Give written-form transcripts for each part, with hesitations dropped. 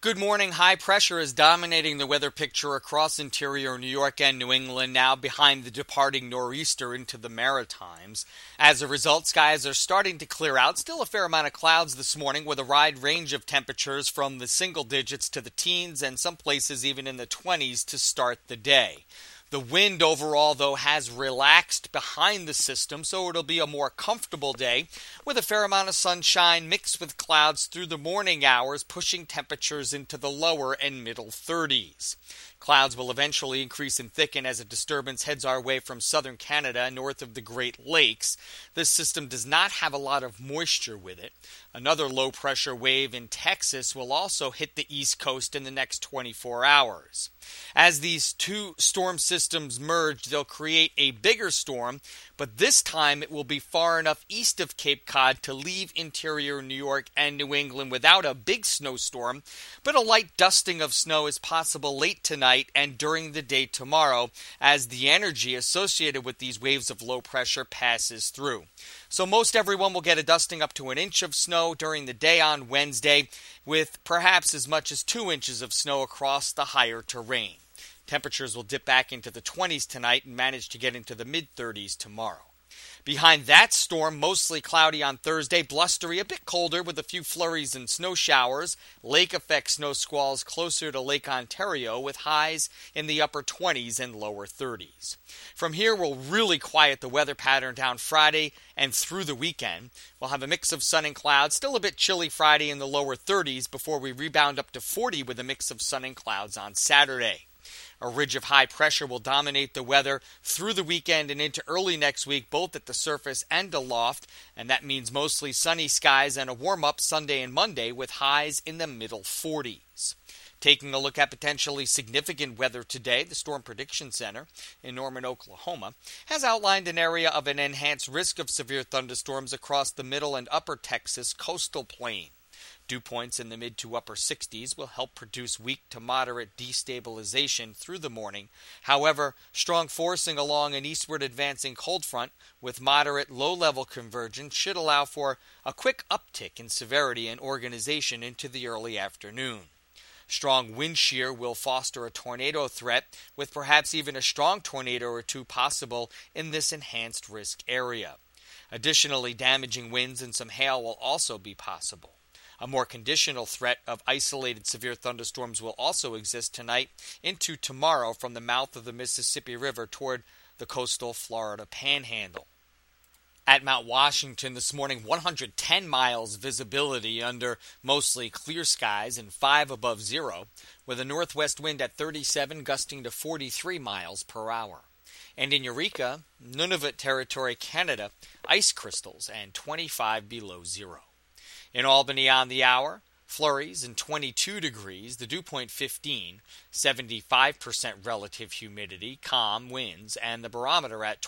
Good morning. High pressure is dominating the weather picture across interior New York and New England, now behind the departing nor'easter into the Maritimes. As a result, skies are starting to clear out. Still a fair amount of clouds this morning, with a wide range of temperatures from the single digits to the teens and some places even in the 20s to start the day. The wind overall, though, has relaxed behind the system, so it'll be a more comfortable day with a fair amount of sunshine mixed with clouds through the morning hours, pushing temperatures into the lower and middle 30s. Clouds will eventually increase and thicken as a disturbance heads our way from southern Canada north of the Great Lakes. This system does not have a lot of moisture with it. Another low-pressure wave in Texas will also hit the East Coast in the next 24 hours. As these two storm systems merge, they'll create a bigger storm, but this time it will be far enough east of Cape Cod to leave interior New York and New England without a big snowstorm, but a light dusting of snow is possible late tonight and during the day tomorrow as the energy associated with these waves of low pressure passes through. So most everyone will get a dusting up to an inch of snow during the day on Wednesday, with perhaps as much as 2 inches of snow across the higher terrain. Temperatures will dip back into the 20s tonight and manage to get into the mid-30s tomorrow. Behind that storm, mostly cloudy on Thursday, blustery, a bit colder with a few flurries and snow showers, lake-effect snow squalls closer to Lake Ontario with highs in the upper 20s and lower 30s. From here, we'll really quiet the weather pattern down Friday and through the weekend. We'll have a mix of sun and clouds, still a bit chilly Friday in the lower 30s before we rebound up to 40 with a mix of sun and clouds on Saturday. A ridge of high pressure will dominate the weather through the weekend and into early next week, both at the surface and aloft, and that means mostly sunny skies and a warm-up Sunday and Monday with highs in the middle 40s. Taking a look at potentially significant weather today, the Storm Prediction Center in Norman, Oklahoma, has outlined an area of an enhanced risk of severe thunderstorms across the middle and upper Texas coastal plain. Dew points in the mid to upper 60s will help produce weak to moderate destabilization through the morning. However, strong forcing along an eastward advancing cold front with moderate low-level convergence should allow for a quick uptick in severity and organization into the early afternoon. Strong wind shear will foster a tornado threat, with perhaps even a strong tornado or two possible in this enhanced risk area. Additionally, damaging winds and some hail will also be possible. A more conditional threat of isolated severe thunderstorms will also exist tonight into tomorrow from the mouth of the Mississippi River toward the coastal Florida panhandle. At Mount Washington this morning, 110 miles visibility under mostly clear skies and 5 above zero, with a northwest wind at 37 gusting to 43 miles per hour. And in Eureka, Nunavut Territory, Canada, ice crystals and 25 below zero. In Albany on the hour, flurries and 22 degrees, the dew point 15, 75% relative humidity, calm winds, and the barometer at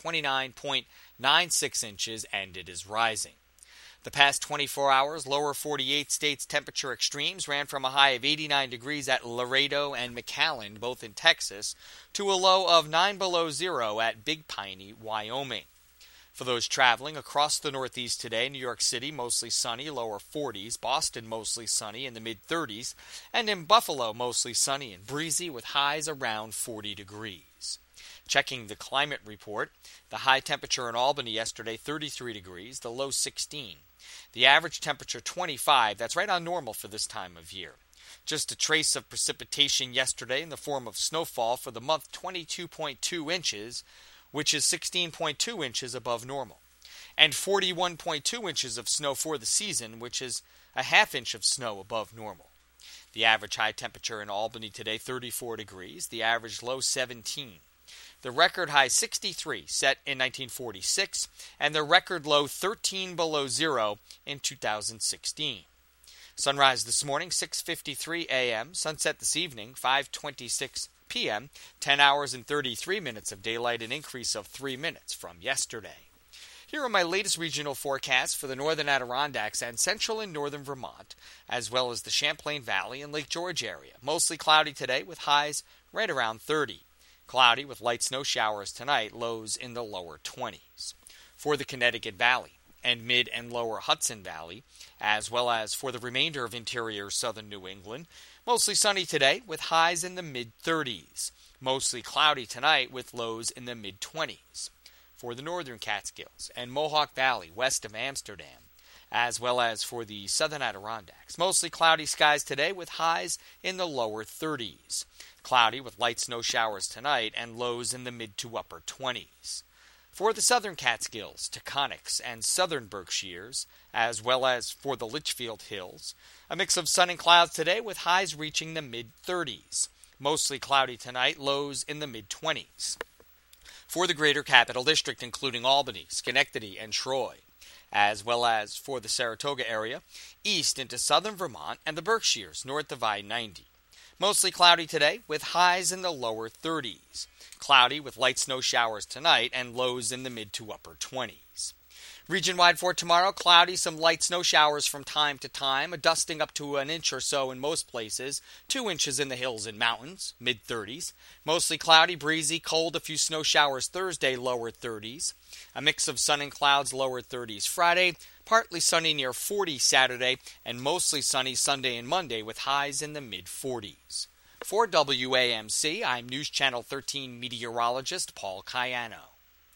29.96 inches, and it is rising. The past 24 hours, lower 48 states temperature extremes ran from a high of 89 degrees at Laredo and McAllen, both in Texas, to a low of 9 below zero at Big Piney, Wyoming. For those traveling across the Northeast today, New York City mostly sunny, lower 40s, Boston mostly sunny in the mid-30s, and in Buffalo mostly sunny and breezy with highs around 40 degrees. Checking the climate report, the high temperature in Albany yesterday, 33 degrees, the low 16. The average temperature 25, that's right on normal for this time of year. Just a trace of precipitation yesterday in the form of snowfall for the month, 22.2 inches, which is 16.2 inches above normal, and 41.2 inches of snow for the season, which is a half inch of snow above normal. The average high temperature in Albany today, 34 degrees, the average low 17. The record high 63 set in 1946, and the record low 13 below zero in 2016. Sunrise this morning, 6:53 a.m., sunset this evening, 5:26 p.m., 10 hours and 33 minutes of daylight, an increase of 3 minutes from yesterday. Here are my latest regional forecasts for the northern Adirondacks and central and northern Vermont, as well as the Champlain Valley and Lake George area. Mostly cloudy today with highs right around 30. Cloudy with light snow showers tonight, lows in the lower 20s. For the Connecticut Valley and mid and lower Hudson Valley, as well as for the remainder of interior southern New England, Mostly sunny today with highs in the mid-30s. Mostly cloudy tonight with lows in the mid-20s. For the northern Catskills and Mohawk Valley west of Amsterdam, as well as for the southern Adirondacks, mostly cloudy skies today with highs in the lower 30s. Cloudy with light snow showers tonight and lows in the mid to upper 20s. For the southern Catskills, Taconics, and southern Berkshires, as well as for the Litchfield Hills, a mix of sun and clouds today with highs reaching the mid-30s. Mostly cloudy tonight, lows in the mid-20s. For the greater Capital District, including Albany, Schenectady, and Troy, as well as for the Saratoga area, east into southern Vermont and the Berkshires north of I-90. Mostly cloudy today with highs in the lower 30s. Cloudy with light snow showers tonight and lows in the mid to upper 20s. Region-wide for tomorrow, cloudy, some light snow showers from time to time, a dusting up to an inch or so in most places, 2 inches in the hills and mountains, mid-30s. Mostly cloudy, breezy, cold, a few snow showers Thursday, lower 30s. A mix of sun and clouds, lower 30s Friday, partly sunny near 40 Saturday, and mostly sunny Sunday and Monday with highs in the mid-40s. For WAMC, I'm News Channel 13 meteorologist Paul Cayano.